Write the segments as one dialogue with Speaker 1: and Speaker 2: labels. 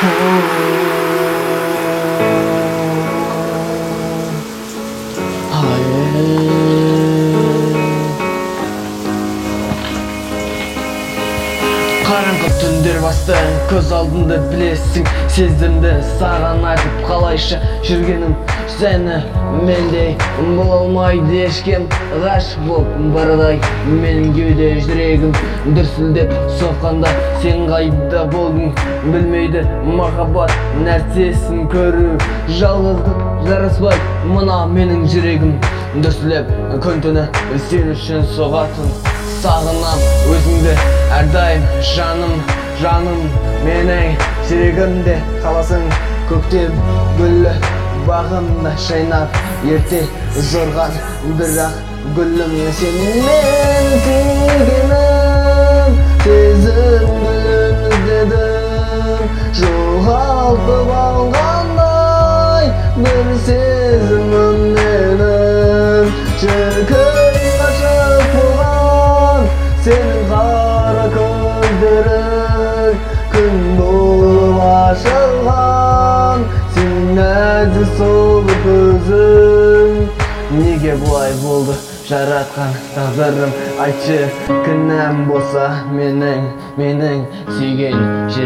Speaker 1: Қараңғы түндер бастайын көз алдында білесің сезімді саған айтып қалайша жүргенім сені мендей бола алмайды ешкім ғашық болып барадай менің кеуде жүрегім дүрсілдеп соққанда сен қайда болдың білмейді махаббат нәрсесін көру жалғыздық жараспайды мына менің жүрегім дүрсілдеп күн түні сен үшін соғатын сағынам өзіңді әрдайым жаным менің жүрегімде қаласың көктем гүлі бағымда шайнап ерте жорған бірақ гүлім сен мен сүйгенім сезім гүлін іздедім жоғалтып алғандай бір сезімім менің шіркін ғашық болған сенің қара көздерің күн болып ашылған сен нәзік сол көзің неге бұлай болды жаратқан тағдырым айтшы кінәм болса менің сүйген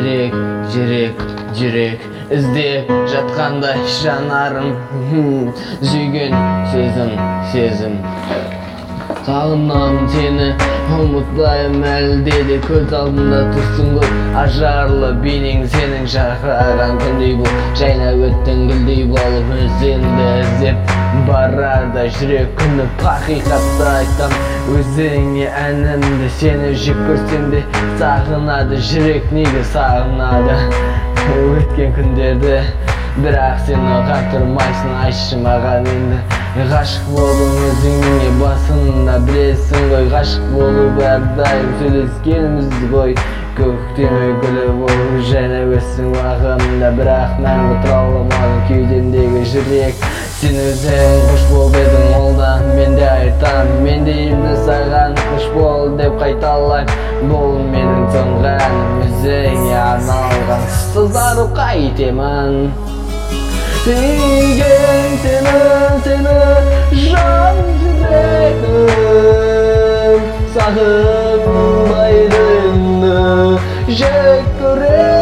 Speaker 1: жүрек іздеп жатқандай жанарым сүйген сезім сағынамын сені ұмытпаймын әлде де көз алдымда тұрсың ғой ажарлы бейнең сенің жарқыраған күндей болып жайнап өттің гүлдей болып өзіңді іздеп барады жүрек күні ақиқатты айтам өзіңе әнімді сені жек көрсем де сағынады жүрек неге сағынады өткен күндерді бірақ сен оған тұрмайсың айтшы маған енді ғашық болдың өзіңе басында білесің ғой ғашық болып әрдайым сөйлескеніміз ғой көктемі гүлі болып жайнап өссің бағымда бірақ мәңгі тұра алмадың кеудемдегі жүрек сен өзің құш бол дедің ол да мен де айтам мен де енді саған құш бол деп қайталаймын бұл менің соңғы әнім өзіңе арналған сыздарып қайтемін сүйген сені жан жүрегім сағынбайды жек көремін